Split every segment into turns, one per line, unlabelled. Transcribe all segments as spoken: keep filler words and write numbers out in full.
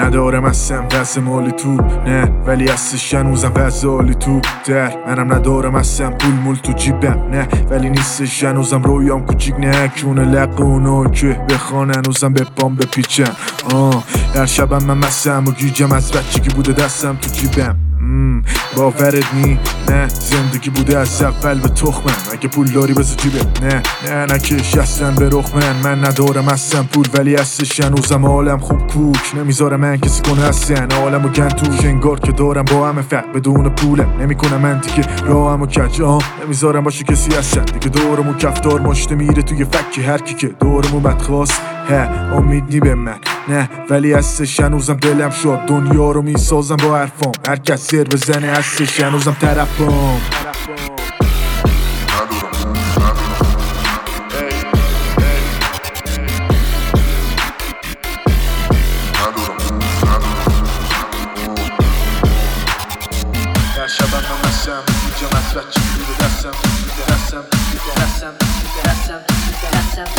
ندارم اصلا وز مالی تو، نه ولی هستش هنوزم وز عالی تو در منم ندارم اصلا پول مول تو جیبم، نه ولی نیستش هنوزم رویام کوچیک، نه کونه لق اونو که بخوان هنوزم به پام بپیچم. آه در شبم من مسم و گیجم، از بچگی بوده دستم تو جیبم. باورت نی؟ نه زندگی بوده از اول به تخمم، اگه پول داری بذار جیبت، نه نه نکش اصلا به رخ من من ندارم اصلا پول ولی هستش هنوزم عالم خوب کوک، نمیذارم من کسی کنه اصلا عالم و گن توش، انگار که دارم با همه فرق بدون پولم، نمیکنم من دیگه راهم و کج، آه نمیذارم باشه کسی اصلا دیگه دورم و کفتار ماشته میره توی فکی، هر کی که دورمو بدخواست ها امید نی به من، نه ولی هستش هنوزم دلم شد دنیا رو میسازم با حرفام، هر کس سر بزنه هستش هنوزم طرفم. در شبم من مسم میجم از بچه بوده دستم دستم دستم دستم دستم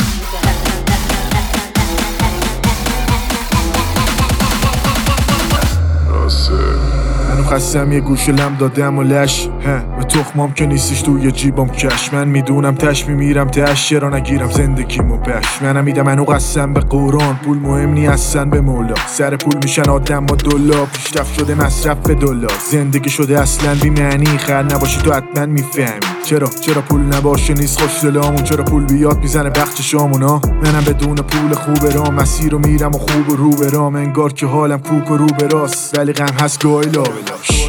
منو خستم یه گوشه لم دادم و لش به تخمام که نیستش توی جیبام کش، من میدونم تش میمیرم تش چرا نگیرم زندگیمو بش، منم میدم منو قسم به قرآن پول مهم نی هستن به مولا، سر پول میشن آدم با دلار، پیشرفت شده مصرف به دلار، زندگی شده اصلا بی معنی، خر نباشی تو حتما میفهمی چرا چرا پول نباشه نیست خوش دلامون، چرا پول بیاد میزنه بخت شامونا، منم بدون پول خوب رام مسیر رو میرم و خوب رو برام، انگار که حالم کوک و رو به راست ولی غم هست گاهی لا بلاش.